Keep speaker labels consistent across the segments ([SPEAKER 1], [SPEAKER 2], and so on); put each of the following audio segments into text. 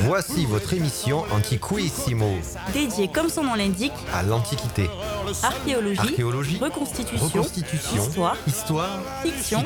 [SPEAKER 1] Voici votre émission Antiquissimo,
[SPEAKER 2] dédiée, comme son nom l'indique,
[SPEAKER 1] à l'Antiquité.
[SPEAKER 2] Archéologie, reconstitution, histoire, fiction,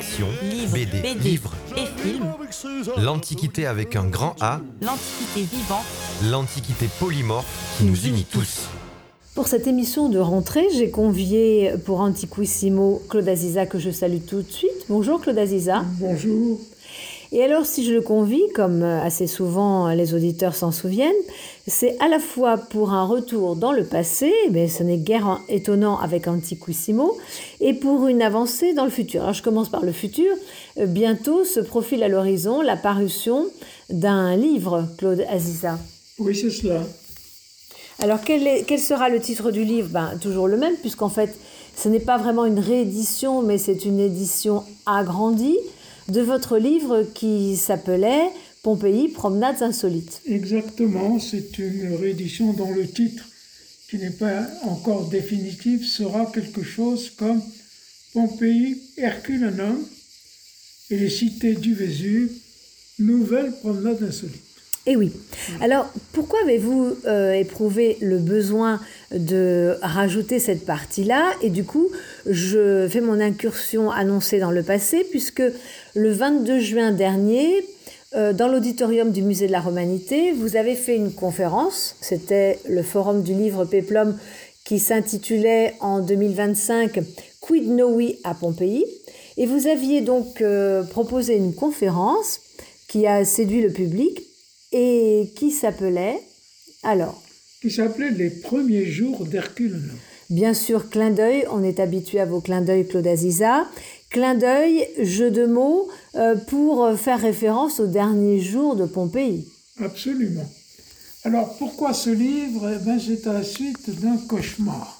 [SPEAKER 2] livres et films.
[SPEAKER 1] L'Antiquité avec un grand A,
[SPEAKER 2] L'Antiquité vivante.
[SPEAKER 1] l'Antiquité polymorphe qui nous unit tous.
[SPEAKER 3] Pour cette émission de rentrée, j'ai convié pour Antiquissimo Claude Aziza, que je salue tout de suite. Bonjour Claude Aziza.
[SPEAKER 4] Bonjour.
[SPEAKER 3] Et alors, si je le convie, comme assez souvent les auditeurs s'en souviennent, c'est à la fois pour un retour dans le passé, mais ce n'est guère étonnant avec Antiquissimo, et pour une avancée dans le futur. Alors, je commence par le futur. Bientôt se profile à l'horizon la parution d'un livre, Claude Aziza.
[SPEAKER 4] Oui, c'est cela.
[SPEAKER 3] Alors, quel sera le titre du livre ? Toujours le même, puisqu'en fait, ce n'est pas vraiment une réédition, mais c'est une édition agrandie de votre livre qui s'appelait « Pompéi, promenades insolites ».
[SPEAKER 4] Exactement, c'est une réédition dont le titre, qui n'est pas encore définitif, sera quelque chose comme « Pompéi, Herculanum et les cités du Vésuve, nouvelles promenades insolites ».
[SPEAKER 3] Eh oui. Alors, pourquoi avez-vous éprouvé le besoin de rajouter cette partie-là ? Et du coup, je fais mon incursion annoncée dans le passé, puisque le 22 juin dernier, dans l'auditorium du Musée de la Romanité, vous avez fait une conférence. C'était le forum du livre Péplum qui s'intitulait en 2025 « Quid novi à Pompéi ?» Et vous aviez donc proposé une conférence qui a séduit le public, et qui s'appelait, alors ?
[SPEAKER 4] Qui s'appelait « Les premiers jours d'Herculanum ».
[SPEAKER 3] Bien sûr, clin d'œil, on est habitué à vos clins d'œil, Claude Aziza. Clin d'œil, jeu de mots, pour faire référence aux derniers jours de Pompéi.
[SPEAKER 4] Absolument. Alors, pourquoi ce livre ? C'est à la suite d'un cauchemar.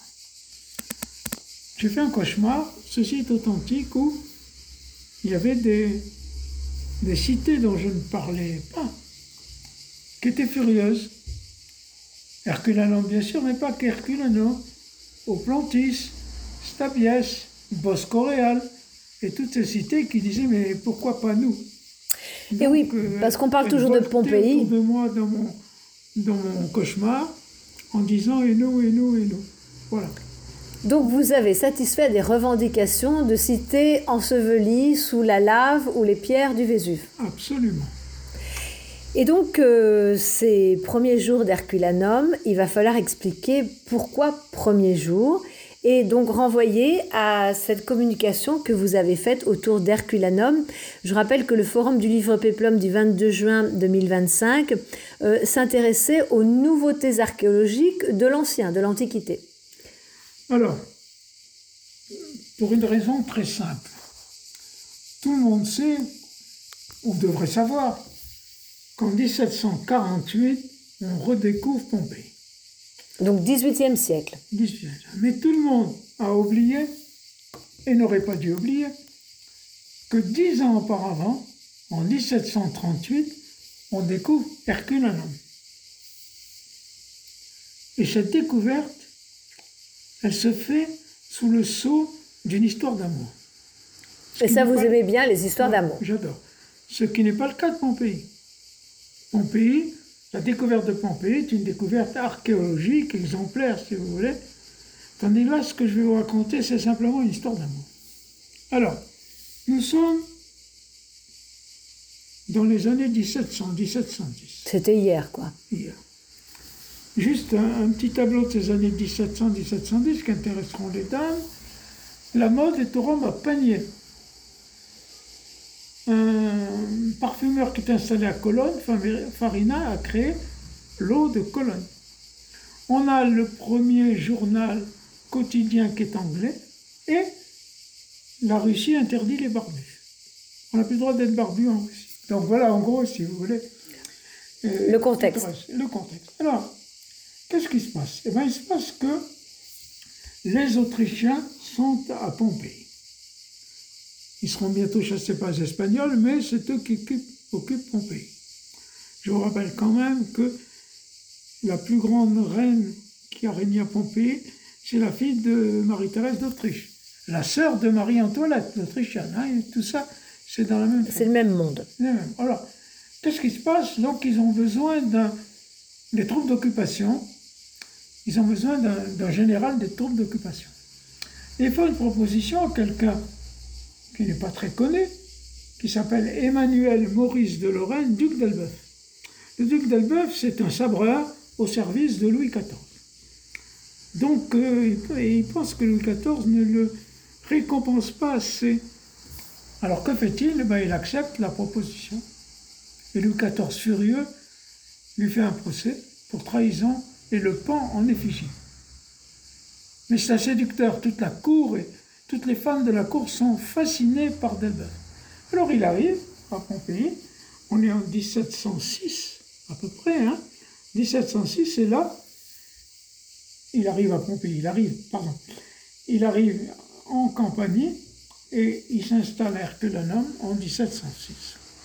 [SPEAKER 4] J'ai fait un cauchemar, ceci est authentique, où il y avait des cités dont je ne parlais pas, qui étaient furieuses. Herculanum, bien sûr, mais pas qu'Herculanum. Oplantis, Stabiès, Boscoréal, et toutes ces cités qui disaient, mais pourquoi pas nous ?
[SPEAKER 3] Et oui, parce qu'on parle toujours de Pompéi.
[SPEAKER 4] Autour de moi, dans mon cauchemar, en disant, et nous, et nous, et nous. Voilà.
[SPEAKER 3] Donc vous avez satisfait des revendications de cités ensevelies sous la lave ou les pierres du Vésuve.
[SPEAKER 4] Absolument.
[SPEAKER 3] Et donc, ces premiers jours d'Herculanum, il va falloir expliquer pourquoi premiers jours, et donc renvoyer à cette communication que vous avez faite autour d'Herculanum. Je rappelle que le forum du livre Péplum du 22 juin 2025 s'intéressait aux nouveautés archéologiques de l'Ancien, de l'Antiquité.
[SPEAKER 4] Alors, pour une raison très simple, tout le monde sait, on devrait savoir, qu'en 1748, on redécouvre Pompéi.
[SPEAKER 3] Donc 18e siècle.
[SPEAKER 4] Mais tout le monde a oublié, et n'aurait pas dû oublier, que 10 ans auparavant, en 1738, on découvre Herculanum. Et cette découverte, elle se fait sous le sceau d'une histoire d'amour.
[SPEAKER 3] Et ça, vous aimez bien les histoires d'amour ?
[SPEAKER 4] J'adore. Ce qui n'est pas le cas de Pompéi. Pompéi, la découverte de Pompéi est une découverte archéologique, exemplaire si vous voulez. Tandis là, ce que je vais vous raconter, c'est simplement une histoire d'amour. Alors, nous sommes dans les années 1700-1710.
[SPEAKER 3] C'était hier, quoi.
[SPEAKER 4] Hier. Juste un petit tableau de ces années 1700-1710 qui intéresseront les dames. La mode est au rhum à panier. Un parfumeur qui est installé à Cologne, Farina, a créé l'eau de Cologne. On a le premier journal quotidien qui est anglais, et la Russie interdit les barbus. On n'a plus le droit d'être barbu en Russie. Donc voilà, en gros, si vous voulez...
[SPEAKER 3] le contexte.
[SPEAKER 4] Le contexte. Alors, qu'est-ce qui se passe ? Il se passe que les Autrichiens sont à Pompéi. Ils seront bientôt chassés par les Espagnols, mais c'est eux qui occupent Pompéi. Je vous rappelle quand même que la plus grande reine qui a régné à Pompéi, c'est la fille de Marie-Thérèse d'Autriche, la sœur de Marie-Antoinette, l'Autrichienne. Tout ça, c'est dans la même...
[SPEAKER 3] C'est le même monde.
[SPEAKER 4] Alors, qu'est-ce qui se passe? Donc, ils ont besoin des troupes d'occupation. Ils ont besoin d'un général des troupes d'occupation. Il faut une proposition à quelqu'un qui n'est pas très connu, qui s'appelle Emmanuel Maurice de Lorraine, duc d'Elbeuf. Le duc d'Elbeuf, c'est un sabreur au service de Louis XIV. Donc, il pense que Louis XIV ne le récompense pas assez. Alors, que fait-il? Il accepte la proposition. Et Louis XIV, furieux, lui fait un procès pour trahison et le pend en effigie. Mais c'est un séducteur. Toute la cour et toutes les femmes de la cour sont fascinées par Delbecq. Alors il arrive à Pompéi, on est en 1706 à peu près, 1706, et là, il arrive à Pompéi, il arrive en Campanie et il s'installe à Herculanum en 1706.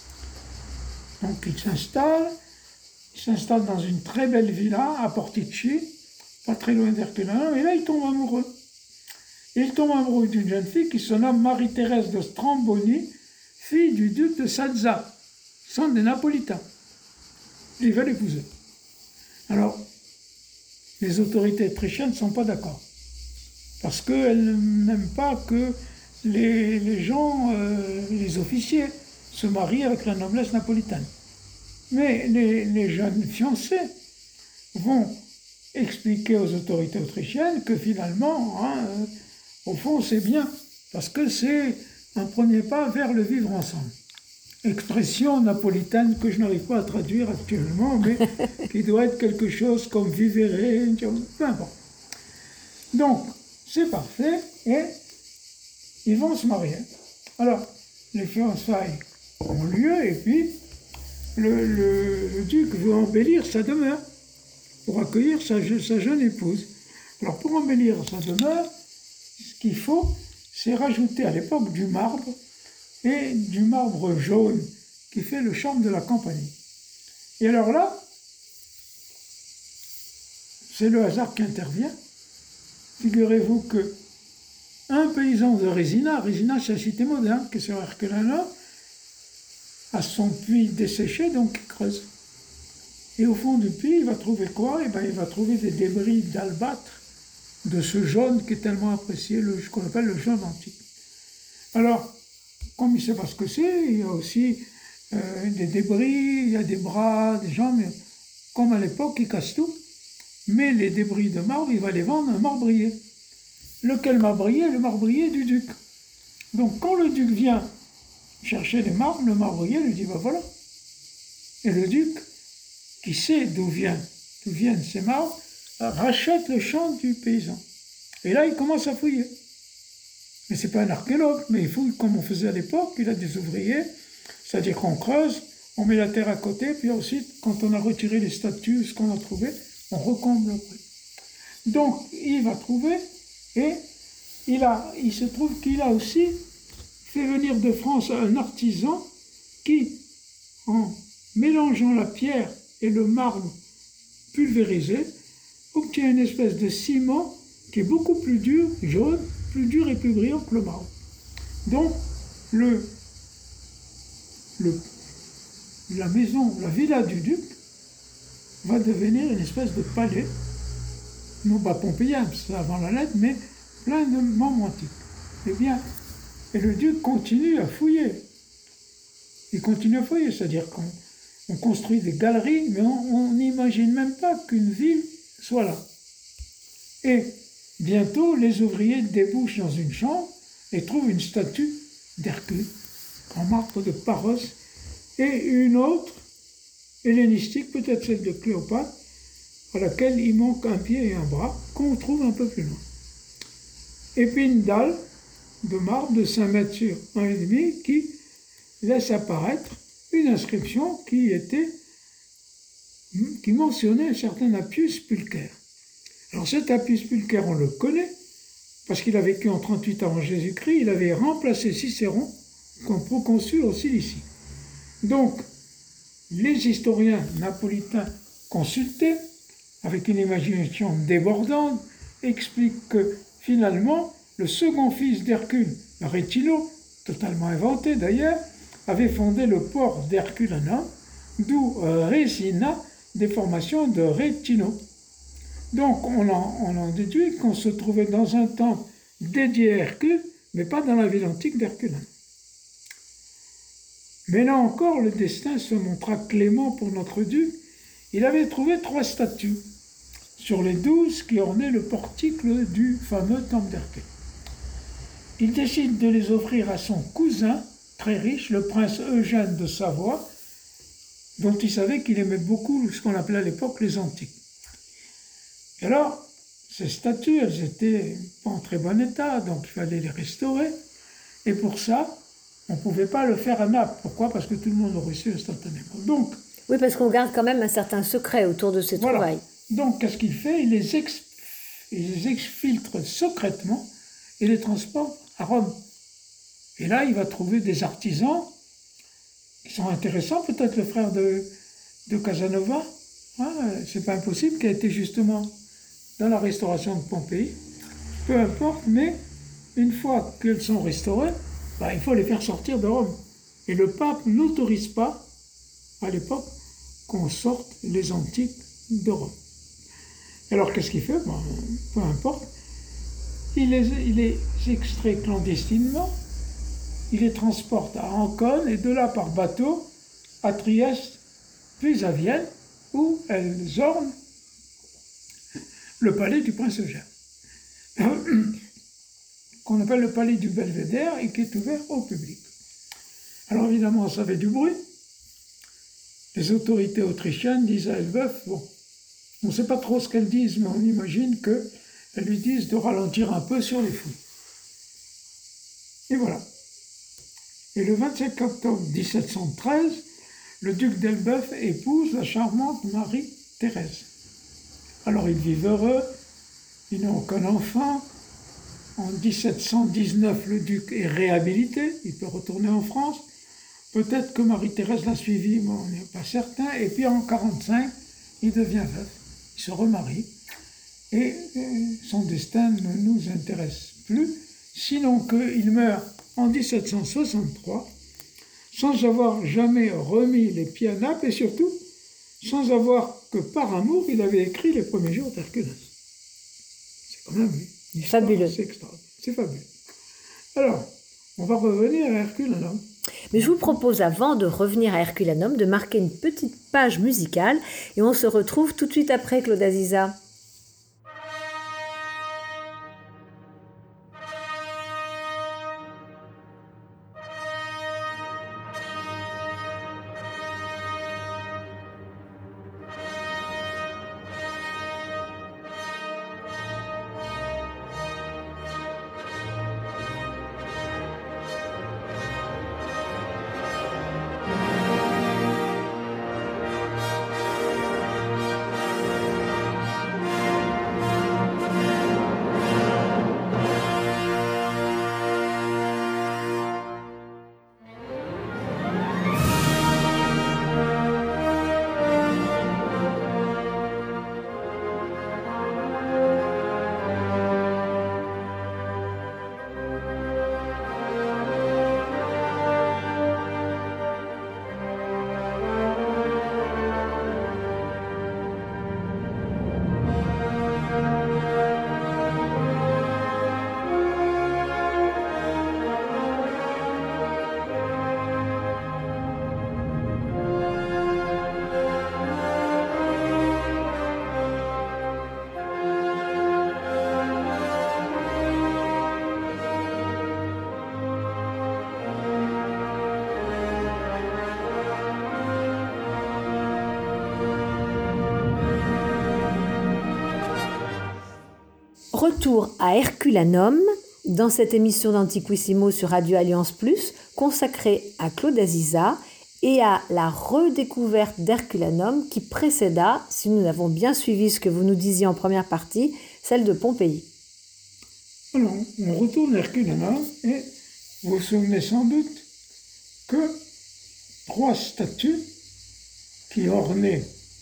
[SPEAKER 4] Donc il s'installe dans une très belle villa à Portici, pas très loin d'Herculanum, et là il tombe amoureux. Il tombe amoureux d'une jeune fille qui se nomme Marie-Thérèse de Stramboni, fille du duc de Salza, son des Napolitains. Il veut l'épouser. Alors, les autorités autrichiennes ne sont pas d'accord, parce qu'elles n'aiment pas que les gens, les officiers, se marient avec la noblesse napolitaine. Mais les jeunes fiancés vont expliquer aux autorités autrichiennes que finalement, au fond, c'est bien, parce que c'est un premier pas vers le vivre ensemble. Expression napolitaine que je n'arrive pas à traduire actuellement, mais qui doit être quelque chose comme vivere, peu importe. Donc, c'est parfait, et ils vont se marier. Alors, les fiançailles ont lieu, et puis le duc veut embellir sa demeure pour accueillir sa jeune épouse. Alors, pour embellir sa demeure, ce qu'il faut, c'est rajouter à l'époque du marbre, et du marbre jaune qui fait le charme de la Campanie. Et alors là, c'est le hasard qui intervient. Figurez-vous que un paysan de Résina c'est la cité moderne, qui est sur Herculanum, a son puits desséché, donc il creuse. Et au fond du puits, il va trouver quoi? Il va trouver des débris d'albâtre, de ce jaune qui est tellement apprécié, ce qu'on appelle le jaune antique. Alors, comme il ne sait pas ce que c'est, il y a aussi des débris, il y a des bras, des jambes, comme à l'époque, il casse tout. Mais les débris de marbre, il va les vendre à un marbrier. Lequel marbrier? Le marbrier du duc. Donc quand le duc vient chercher les marbres, le marbrier lui dit, voilà. Et le duc, qui sait d'où viennent ces marbres, rachète le champ du paysan. Et là, il commence à fouiller. Mais ce n'est pas un archéologue, mais il fouille comme on faisait à l'époque, il a des ouvriers, c'est-à-dire qu'on creuse, on met la terre à côté, puis ensuite, quand on a retiré les statues, ce qu'on a trouvé, on recomble le bruit. Donc, il va trouver, et il se trouve qu'il a aussi fait venir de France un artisan qui, en mélangeant la pierre et le marbre pulvérisé, obtient une espèce de ciment qui est beaucoup plus dur, jaune, plus dur et plus brillant que le marbre. Donc, la villa du duc va devenir une espèce de palais, non pas pompéien, c'est avant la lettre, mais plein de membres antiques. Et le duc continue à fouiller. Il continue à fouiller, c'est-à-dire qu'on construit des galeries, mais on n'imagine même pas qu'une ville soit là. Et bientôt, les ouvriers débouchent dans une chambre et trouvent une statue d'Hercule en marbre de Paros et une autre, hellénistique, peut-être celle de Cléopâtre, à laquelle il manque un pied et un bras, qu'on trouve un peu plus loin. Et puis une dalle de marbre de 5 mètres sur 1,5 qui laisse apparaître une inscription qui mentionnait un certain Appius Pulcher. Alors cet Appius Pulcher, on le connaît, parce qu'il a vécu en 38 avant Jésus-Christ, il avait remplacé Cicéron comme proconsul au Cilicie. Donc, les historiens napolitains consultés, avec une imagination débordante, expliquent que finalement, le second fils d'Hercule, Rétilo, totalement inventé d'ailleurs, avait fondé le port d'Herculanum d'où résina, déformation de rétino. Donc on en déduit qu'on se trouvait dans un temple dédié à Hercule, mais pas dans la ville antique d'Herculaneum. Mais là encore, le destin se montra clément pour notre duc. Il avait trouvé 3 statues sur les 12 qui ornaient le portique du fameux temple d'Hercule. Il décide de les offrir à son cousin, très riche, le prince Eugène de Savoie, dont il savait qu'il aimait beaucoup ce qu'on appelait à l'époque les antiques. Et alors, ces statues, elles étaient pas en très bon état, donc il fallait les restaurer. Et pour ça, on ne pouvait pas le faire à Naples. Pourquoi ? Parce que tout le monde aurait su instantanément. Donc,
[SPEAKER 3] oui, parce qu'on garde quand même un certain secret autour de ces trouvailles.
[SPEAKER 4] Donc, qu'est-ce qu'il fait ? Il les exfiltre secrètement et les transporte à Rome. Et là, il va trouver des artisans qui sont intéressants, peut-être le frère de Casanova, c'est pas impossible, qui a été justement dans la restauration de Pompéi. Peu importe, mais une fois qu'elles sont restaurées, il faut les faire sortir de Rome. Et le pape n'autorise pas, à l'époque, qu'on sorte les antiques de Rome. Alors qu'est-ce qu'il fait ? Peu importe. Il les extrait clandestinement, il les transporte à Ancône et de là par bateau à Trieste, puis à Vienne, où elles ornent le palais du prince Eugène, qu'on appelle le palais du Belvédère et qui est ouvert au public. Alors évidemment, ça fait du bruit. Les autorités autrichiennes disent à Elbeuf, on ne sait pas trop ce qu'elles disent, mais on imagine qu'elles lui disent de ralentir un peu sur les fouilles. Et voilà. Et le 25 octobre 1713, le duc d'Elbeuf épouse la charmante Marie-Thérèse. Alors ils vivent heureux, ils n'ont aucun enfant. En 1719, le duc est réhabilité, il peut retourner en France. Peut-être que Marie-Thérèse l'a suivi, mais on n'est pas certain. Et puis en 1945, il devient veuf, il se remarie. Et son destin ne nous intéresse plus, sinon qu'il meurt en 1763, sans avoir jamais remis les pieds à Naples, et surtout, sans avoir que par amour, il avait écrit les premiers jours d'Herculane. C'est quand même
[SPEAKER 3] fabuleux.
[SPEAKER 4] C'est extraordinaire, c'est fabuleux. Alors, on va revenir à Herculane.
[SPEAKER 3] Mais je vous propose, avant de revenir à Herculanum, de marquer une petite page musicale, et on se retrouve tout de suite après, Claude Aziza. Retour à Herculanum, dans cette émission d'Antiquissimo sur Radio Alliance Plus, consacrée à Claude Aziza et à la redécouverte d'Herculanum qui précéda, si nous avons bien suivi ce que vous nous disiez en première partie, celle de Pompéi.
[SPEAKER 4] Alors, on retourne à Herculanum et vous vous souvenez sans doute que 3 statues qui ornaient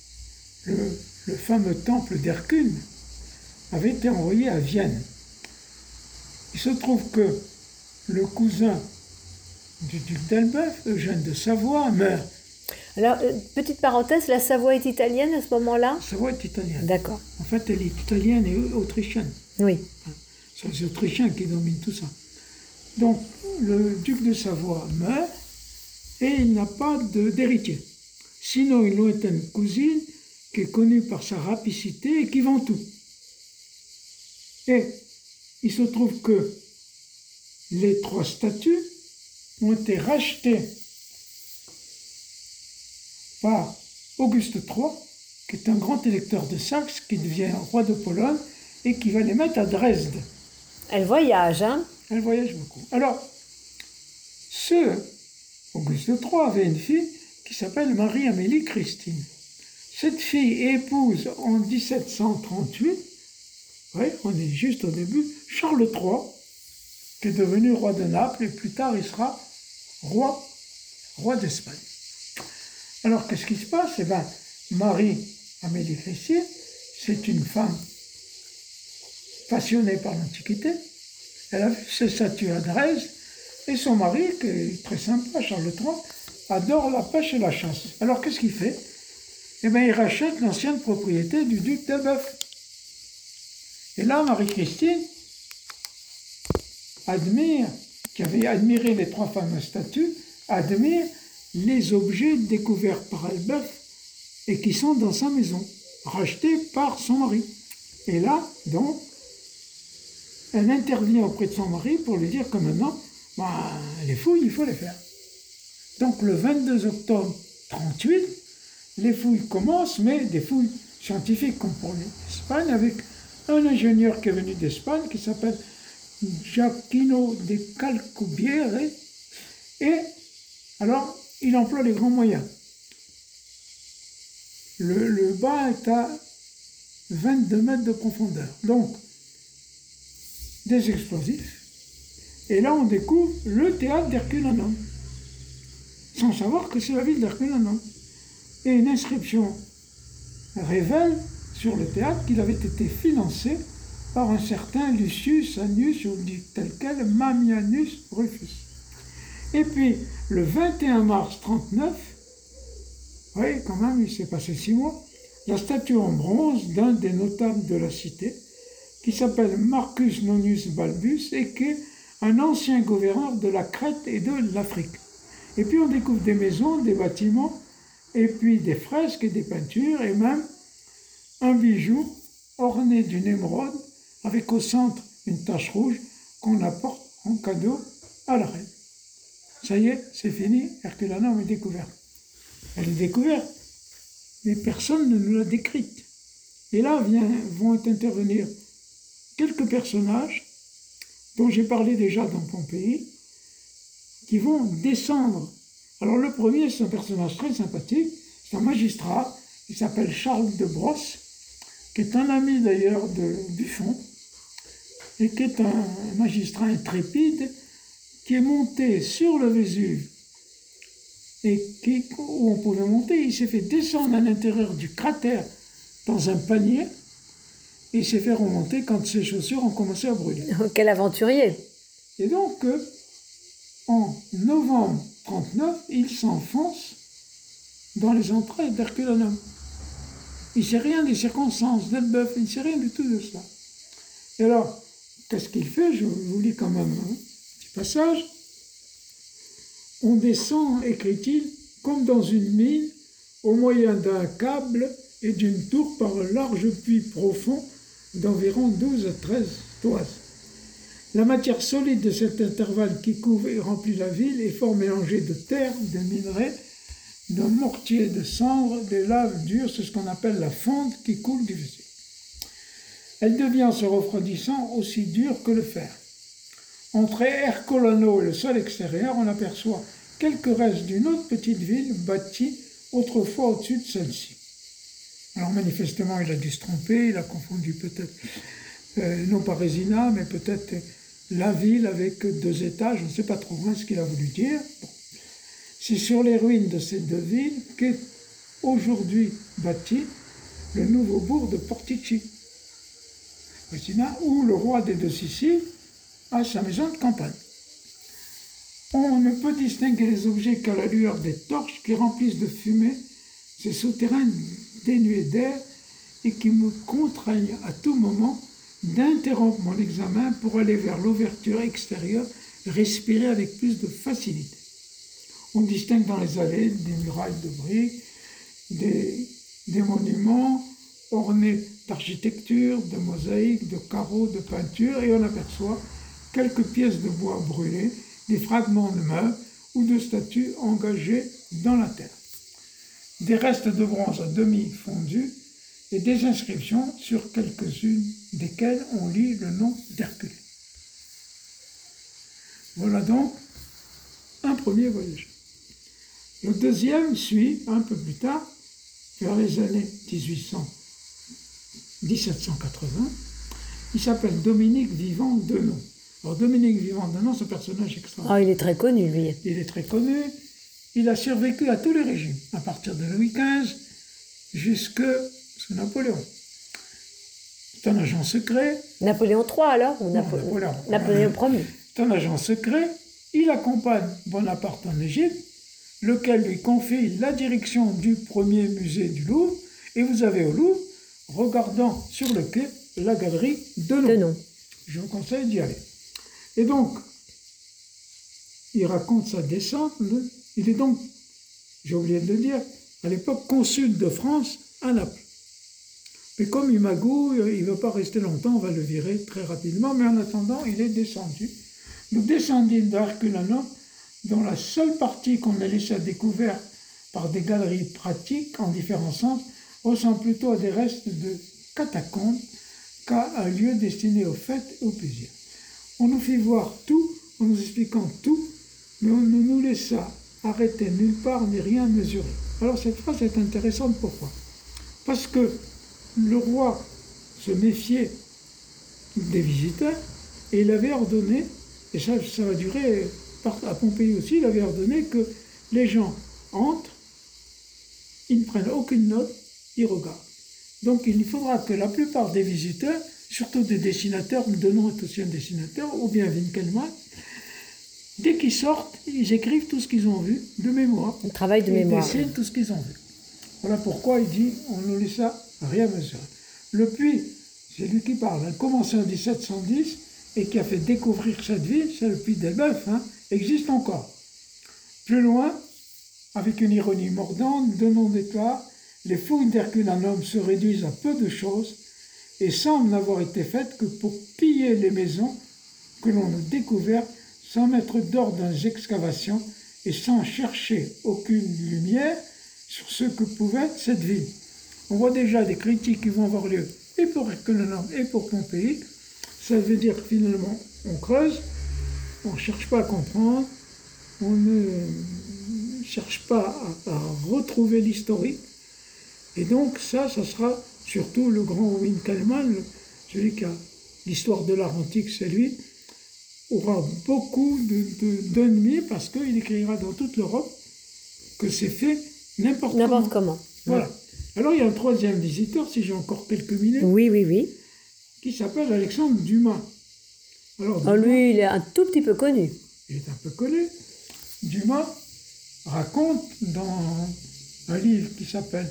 [SPEAKER 4] le fameux temple d'Hercule avait été envoyé à Vienne. Il se trouve que le cousin du duc d'Elbeuf, Eugène de Savoie, meurt.
[SPEAKER 3] Alors, petite parenthèse, la Savoie est italienne à ce moment-là?
[SPEAKER 4] La Savoie est italienne.
[SPEAKER 3] D'accord.
[SPEAKER 4] En fait, elle est italienne et autrichienne.
[SPEAKER 3] Oui.
[SPEAKER 4] Ce sont les Autrichiens qui dominent tout ça. Donc, le duc de Savoie meurt et il n'a pas d'héritier. Sinon, une lointaine cousine qui est connue par sa rapacité et qui vend tout. Et il se trouve que les 3 statues ont été rachetées par Auguste III, qui est un grand électeur de Saxe, qui devient roi de Pologne et qui va les mettre à Dresde.
[SPEAKER 3] Elle voyage, hein?
[SPEAKER 4] Elle voyage beaucoup. Alors, ce Auguste III avait une fille qui s'appelle Marie-Amélie Christine. Cette fille épouse en 1738, oui, on est juste au début, Charles III, qui est devenu roi de Naples, et plus tard il sera roi d'Espagne. Alors, qu'est-ce qui se passe? Eh bien, Marie-Amélie Christine, c'est une femme passionnée par l'Antiquité. Elle a vu ses statues à Dresde, et son mari, qui est très sympa, Charles III, adore la pêche et la chasse. Alors, qu'est-ce qu'il fait? Eh bien, il rachète l'ancienne propriété du duc d'Elbeuf. Et là, Marie-Christine admire, qui avait admiré les 3 fameuses statues, admire les objets découverts par Elbeuf et qui sont dans sa maison, rachetés par son mari. Et là, donc, elle intervient auprès de son mari pour lui dire que maintenant, les fouilles, il faut les faire. Donc, le 22 octobre 1938, les fouilles commencent, mais des fouilles scientifiques comme pour l'Espagne, avec un ingénieur qui est venu d'Espagne, qui s'appelle Giacchino de Calcubiere, et alors, il emploie les grands moyens. Le bas est à 22 mètres de profondeur, donc des explosifs, et là on découvre le théâtre d'Herculanum, sans savoir que c'est la ville d'Herculanum. Et une inscription révèle sur le théâtre qu'il avait été financé par un certain Lucius Annius, ou dit tel quel, Mamianus Rufus. Et puis, le 21 mars 1939, oui, quand même, il s'est passé 6 mois, la statue en bronze d'un des notables de la cité, qui s'appelle Marcus Nonius Balbus, et qui est un ancien gouverneur de la Crète et de l'Afrique. Et puis, on découvre des maisons, des bâtiments, et puis des fresques et des peintures, et même un bijou orné d'une émeraude, avec au centre une tache rouge qu'on apporte en cadeau à la reine. Ça y est, c'est fini, Herculanum est découverte. Elle est découverte, mais personne ne nous l'a décrite. Et là vont intervenir quelques personnages dont j'ai parlé déjà dans Pompéi, qui vont descendre. Alors le premier, c'est un personnage très sympathique, c'est un magistrat, il s'appelle Charles de Brosse, qui est un ami d'ailleurs de Buffon, et qui est un magistrat intrépide, qui est monté sur le Vésuve, et où on pouvait monter, il s'est fait descendre à l'intérieur du cratère dans un panier, et il s'est fait remonter quand ses chaussures ont commencé à brûler.
[SPEAKER 3] Oh, quel aventurier!
[SPEAKER 4] Et donc, en novembre 1939, il s'enfonce dans les entrailles d'Herculanum. Il ne sait rien des circonstances d'Elbeuf, il ne sait rien du tout de ça. Et alors, qu'est-ce qu'il fait? Je vous lis quand même un petit passage. On descend, écrit-il, comme dans une mine, au moyen d'un câble et d'une tour par un large puits profond d'environ 12 à 13 toises. La matière solide de cet intervalle qui couvre et remplit la ville est fort mélangée de terre, de minerais, de mortier, de cendres, de laves dures, c'est ce qu'on appelle la fonte qui coule du Vésuve. Elle devient, en se refroidissant, aussi dure que le fer. Entre Ercolano et le sol extérieur, on aperçoit quelques restes d'une autre petite ville bâtie autrefois au-dessus de celle-ci. Alors manifestement, il a dû se tromper, il a confondu peut-être, non pas Résina, mais peut-être la ville avec 2 étages, on ne sait pas trop bien ce qu'il a voulu dire. Bon. C'est sur les ruines de ces 2 villes qu'est aujourd'hui bâti le nouveau bourg de Portici, où le roi des 2 Siciles a sa maison de campagne. On ne peut distinguer les objets qu'à la lueur des torches qui remplissent de fumée ces souterrains dénués d'air et qui me contraignent à tout moment d'interrompre mon examen pour aller vers l'ouverture extérieure, respirer avec plus de facilité. On distingue dans les allées des murailles de briques, des monuments ornés d'architecture, de mosaïques, de carreaux, de peintures, et on aperçoit quelques pièces de bois brûlées, des fragments de meubles ou de statues engagées dans la terre. Des restes de bronze à demi fondus et des inscriptions sur quelques-unes desquelles on lit le nom d'Hercule. Voilà donc un premier voyage. Le deuxième suit un peu plus tard, vers les années 1780. Il s'appelle Dominique Vivant Denon. Alors Dominique Vivant Denon, c'est un personnage extraordinaire.
[SPEAKER 3] Ah, il est très connu, lui.
[SPEAKER 4] Il est très connu. Il a survécu à tous les régimes, à partir de Louis XV jusqu'à Napoléon. C'est un agent secret.
[SPEAKER 3] Napoléon III alors ou
[SPEAKER 4] Napoléon
[SPEAKER 3] Ier.
[SPEAKER 4] C'est un agent secret. Il accompagne Bonaparte en Égypte, lequel lui confie la direction du premier musée du Louvre. Et vous avez au Louvre, regardant sur le quai, la galerie Denon. Je vous conseille d'y aller. Et donc, il raconte sa descente. Il est donc, j'ai oublié de le dire, à l'époque consul de France à Naples. Mais comme il magouille, il ne veut pas rester longtemps, on va le virer très rapidement. Mais en attendant, il est descendu. Nous descendîmes d'Herculanum, dont la seule partie qu'on a laissée à découvert par des galeries pratiques en différents sens ressemble plutôt à des restes de catacombes qu'à un lieu destiné aux fêtes et aux plaisirs. On nous fit voir tout en nous expliquant tout, mais on ne nous laissa arrêter nulle part ni rien mesurer. Alors cette phrase est intéressante, pourquoi ? Parce que le roi se méfiait des visiteurs et il avait ordonné, et ça va durer à Pompéi aussi, il avait ordonné que les gens entrent, ils ne prennent aucune note, ils regardent. Donc il faudra que la plupart des visiteurs, surtout des dessinateurs, Denon est aussi un dessinateur, ou bien Winkelmann, dès qu'ils sortent, ils écrivent tout ce qu'ils ont vu de mémoire.
[SPEAKER 3] Un travail de mémoire.
[SPEAKER 4] Ils dessinent tout ce qu'ils ont vu. Voilà pourquoi il dit, on ne laissa rien mesurer. Le puits, c'est lui qui parle, il a commencé en 1710 et qui a fait découvrir cette ville, c'est le puits d'Elbeuf, existe encore. Plus loin, avec une ironie mordante, Denon déclare « Les fouilles d'Herculanum se réduisent à peu de choses et semblent n'avoir été faites que pour piller les maisons que l'on a découvertes sans mettre d'ordre dans les excavations et sans chercher aucune lumière sur ce que pouvait être cette ville. » On voit déjà des critiques qui vont avoir lieu et pour Herculanum et pour Pompéi. Ça veut dire que finalement, on creuse, on ne cherche pas à comprendre, on ne cherche pas à retrouver l'historique. Et donc ça sera surtout le grand Winkelmann, celui qui a l'histoire de l'art antique, c'est lui, aura beaucoup d'ennemis parce qu'il écrira dans toute l'Europe que c'est fait n'importe
[SPEAKER 3] comment.
[SPEAKER 4] Voilà. Alors il y a un troisième visiteur, si j'ai encore quelques minutes.
[SPEAKER 3] Oui.
[SPEAKER 4] Qui s'appelle Alexandre Dumas. Alors, Dumas,
[SPEAKER 3] lui, il est un tout petit peu connu.
[SPEAKER 4] Il est un peu connu. Dumas raconte dans un livre qui s'appelle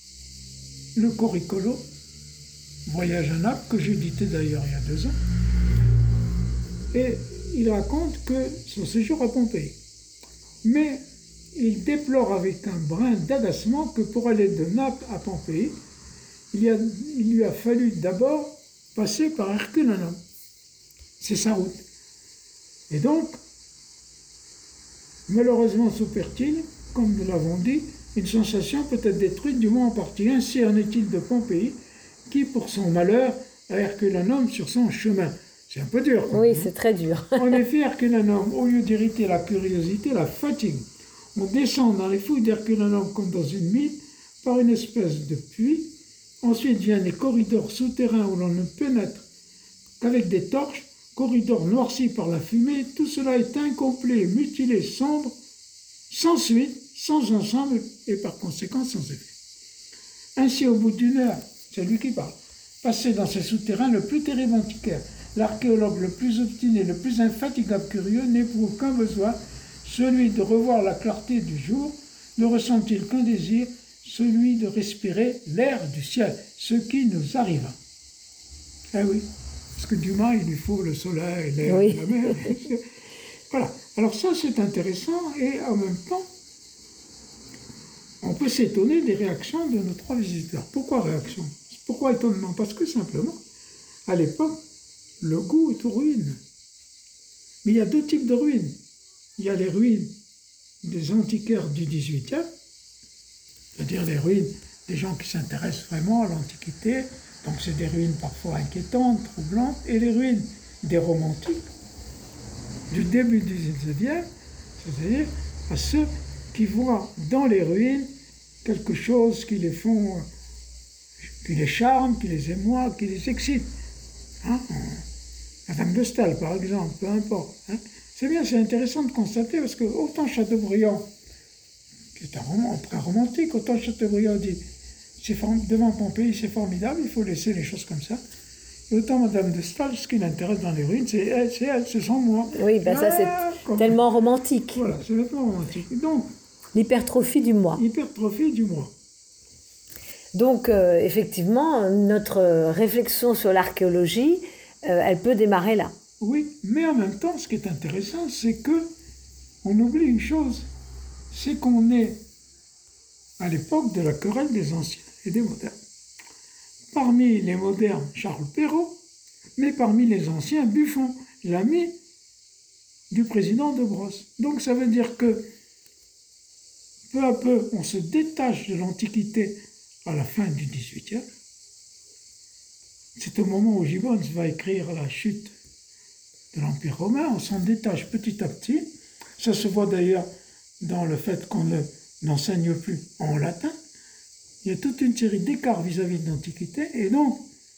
[SPEAKER 4] Le Corricolo, Voyage à Naples, que j'ai édité d'ailleurs il y a 2 ans. Et il raconte que son séjour à Pompéi. Mais il déplore avec un brin d'agacement que pour aller de Naples à Pompéi, il lui a fallu d'abord passer par Herculanum. C'est sa route. Et donc, malheureusement souffert-il, comme nous l'avons dit, une sensation peut être détruite du moins en partie. Ainsi en est-il de Pompéi, qui pour son malheur a Herculanum sur son chemin. C'est un peu dur.
[SPEAKER 3] Oui, c'est très dur.
[SPEAKER 4] En effet, Herculanum, au lieu d'irriter la curiosité, la fatigue. On descend dans les fouilles d'Herculanum comme dans une mine, par une espèce de puits. Ensuite viennent les corridors souterrains où l'on ne pénètre qu'avec des torches, corridors noircis par la fumée. Tout cela est incomplet, mutilé, sombre, sans suite, sans ensemble et par conséquent sans effet. Ainsi, au bout d'1 heure, c'est lui qui parle, passer dans ces souterrains le plus terrible antiquaire, l'archéologue le plus obstiné, le plus infatigable curieux n'éprouve aucun besoin celui de revoir la clarté du jour, ne ressent-il qu'un désir, celui de respirer l'air du ciel, ce qui nous arrive. Eh oui, parce que Dumas, il lui faut le soleil, l'air,
[SPEAKER 3] oui.
[SPEAKER 4] la mer. Voilà. Alors ça, c'est intéressant, et en même temps, on peut s'étonner des réactions de nos trois visiteurs. Pourquoi réaction? Pourquoi étonnement? Parce que simplement, à l'époque, le goût est aux ruines. Mais il y a deux types de ruines. Il y a les ruines des antiquaires du XVIIIe, c'est-à-dire les ruines des gens qui s'intéressent vraiment à l'Antiquité, donc c'est des ruines parfois inquiétantes, troublantes, et les ruines des romantiques du début du XIXe, c'est-à-dire à ceux qui voient dans les ruines quelque chose qui les font, qui les charme, qui les émeut, qui les excite. Hein? Madame de Staël, par exemple, peu importe. Hein? C'est bien, c'est intéressant de constater, parce que autant Chateaubriand, qui est un roman très romantique, autant Chateaubriand dit, devant Pompéi, c'est formidable, il faut laisser les choses comme ça. Et autant Madame de Staël, ce qui l'intéresse dans les ruines, c'est elle, ce sont moi.
[SPEAKER 3] Oui, ben ça c'est tellement romantique.
[SPEAKER 4] Voilà, c'est tellement romantique. Donc,
[SPEAKER 3] l'hypertrophie du moi.
[SPEAKER 4] Hypertrophie du moi.
[SPEAKER 3] Donc, effectivement, notre réflexion sur l'archéologie, elle peut démarrer là.
[SPEAKER 4] Oui, mais en même temps, ce qui est intéressant, c'est que on oublie une chose, c'est qu'on est à l'époque de la querelle des anciens et des modernes. Parmi les modernes, Charles Perrault, mais parmi les anciens, Buffon, l'ami du président de Brosse. Donc ça veut dire que peu à peu, on se détache de l'Antiquité à la fin du XVIIIe. C'est au moment où Gibbons va écrire la chute de l'Empire romain, on s'en détache petit à petit. Ça se voit d'ailleurs dans le fait qu'on n'enseigne plus en latin. Il y a toute une série d'écarts vis-à-vis de l'Antiquité, et donc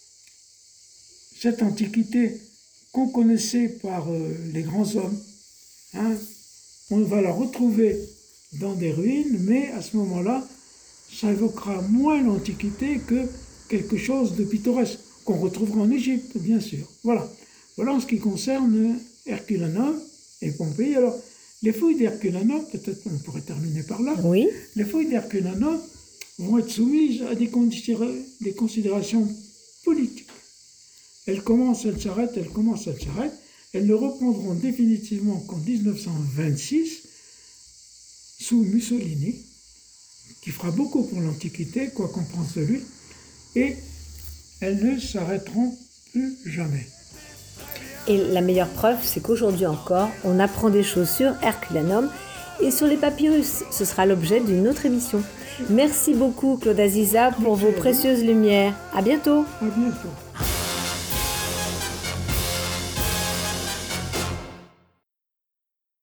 [SPEAKER 4] cette Antiquité qu'on connaissait par les grands hommes, hein, on va la retrouver dans des ruines, mais à ce moment-là, ça évoquera moins l'Antiquité que quelque chose de pittoresque, qu'on retrouvera en Égypte, bien sûr. Voilà. Voilà en ce qui concerne Herculanum et Pompéi. Alors, les fouilles d'Herculanum, peut-être on pourrait terminer par là.
[SPEAKER 3] Oui.
[SPEAKER 4] Les fouilles d'Herculanum vont être soumises à des considérations politiques. Elles commencent, elles s'arrêtent, elles commencent, elles s'arrêtent. Elles ne reprendront définitivement qu'en 1926, sous Mussolini, qui fera beaucoup pour l'Antiquité, quoi qu'on pense de lui, et elles ne s'arrêteront plus jamais.
[SPEAKER 3] Et la meilleure preuve, c'est qu'aujourd'hui encore, on apprend des choses sur Herculanum et sur les papyrus. Ce sera l'objet d'une autre émission. Merci beaucoup, Claude Aziza, pour vos précieuses lumières. À bientôt.
[SPEAKER 4] À bientôt.